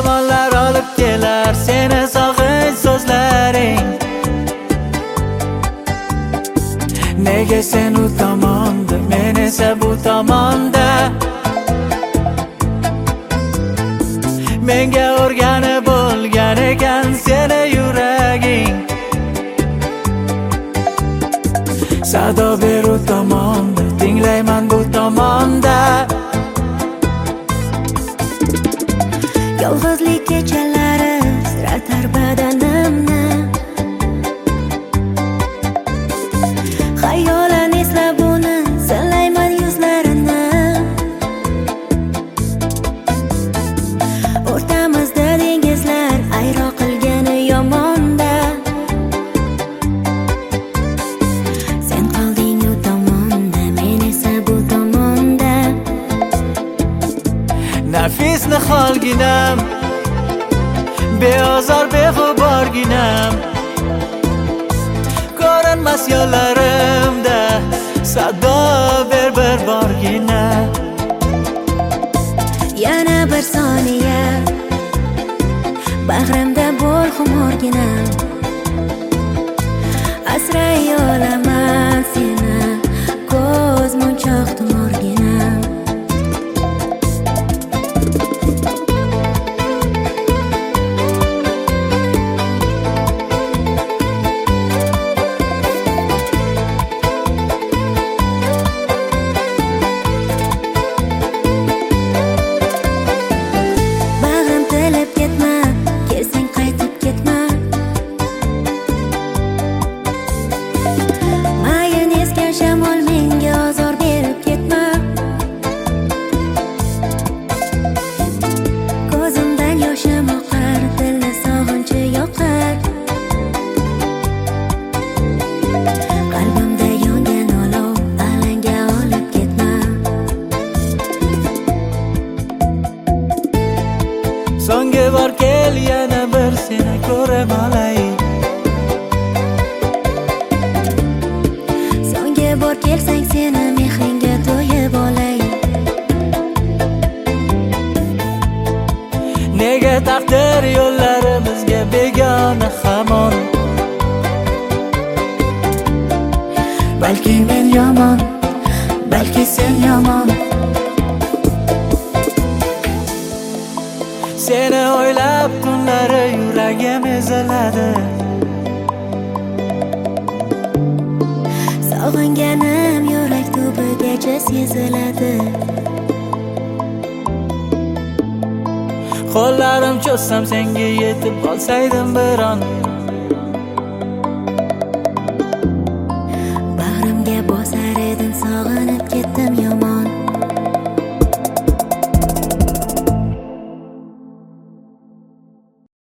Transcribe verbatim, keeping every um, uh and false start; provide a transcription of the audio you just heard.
Zamonlar olib kelar seni sog'inch so'zlaring. Nega sen u tomonda, men esa bu tomonda. Menga o'rganib bo'lgan ekan seni yuraging. Sado ber u tomonda, tinglayman bu tomonda. Yolg'izlik kechalari siratar badanimni. Xayolan eslab uni sanlayman yuzlarini. O'rtamizda dengizlar ayro qilgani yomonda. Sen qolding u tomonda, men esa bu tomonda. Nafis niholginam, beozor beg'uborginam. Ko'rinmas yo'llarimda sado ber bir borgina. Yana bir soniya bag'rimda bo'l xumorgina. Asray olaman seni, ko'z munchoq tumorgina. So'nggi bor kel yana bir seni ko'rib olay. So'nggi bor kelsang seni mehringga to'yib olay. Nega taqdir yo'llarimizga begona hamon? Balki men yomon, balki sen yomon. Seni o'ylab kunlari yuragim eziladi. Sog'inganim yurak tubigacha seziladi. Qo'llarim cho'zsam senga yetib olsaydim bir on.